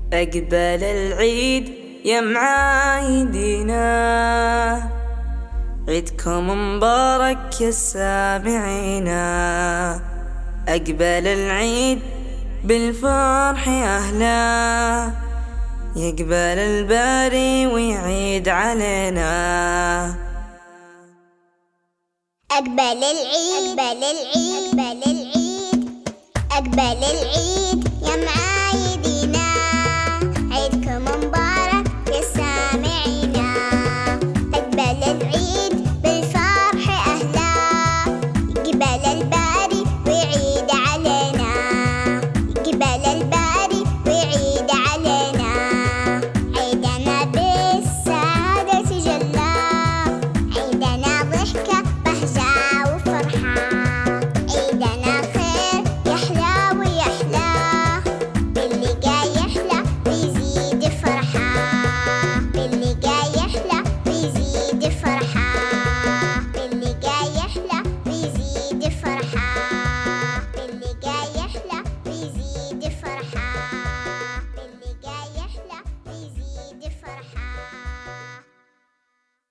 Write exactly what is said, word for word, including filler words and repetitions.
أقبل العيد يا معايدينا، عيدكم مبارك يا سامعينا. أقبل العيد بالفرح يا أهلا، يقبل الباري ويعيد علينا. أقبل العيد أقبل العيد أقبل العيد أقبل العيد يا معايدينا.